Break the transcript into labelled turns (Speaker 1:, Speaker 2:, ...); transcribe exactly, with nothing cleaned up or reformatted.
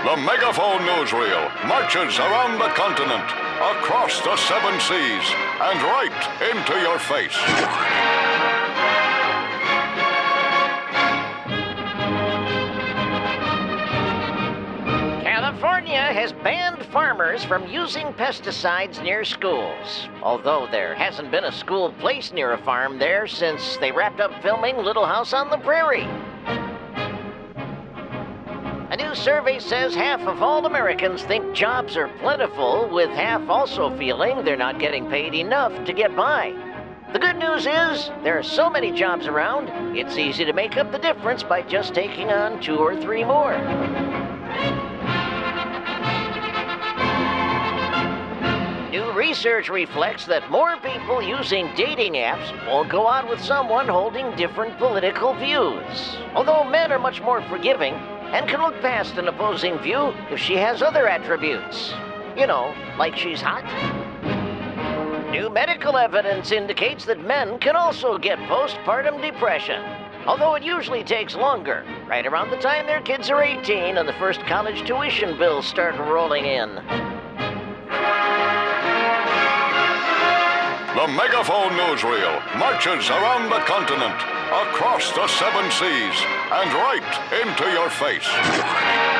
Speaker 1: The Megaphone Newsreel marches around the continent, across the seven seas, and right into your face.
Speaker 2: California has banned farmers from using pesticides near schools, although there hasn't been a school placed near a farm there since they wrapped up filming Little House on the Prairie. A new survey says half of all Americans think jobs are plentiful, with half also feeling they're not getting paid enough to get by. The good news is there are so many jobs around, it's easy to make up the difference by just taking on two or three more. New research reflects that more people using dating apps won't go out with someone holding different political views. Although men are much more forgiving and can look past an opposing view if she has other attributes. You know, like she's hot. New medical evidence indicates that men can also get postpartum depression, although it usually takes longer, right around the time their kids are eighteen and the first college tuition bills start rolling in.
Speaker 1: The Megaphone Newsreel marches around the continent, across the seven seas, and right into your face.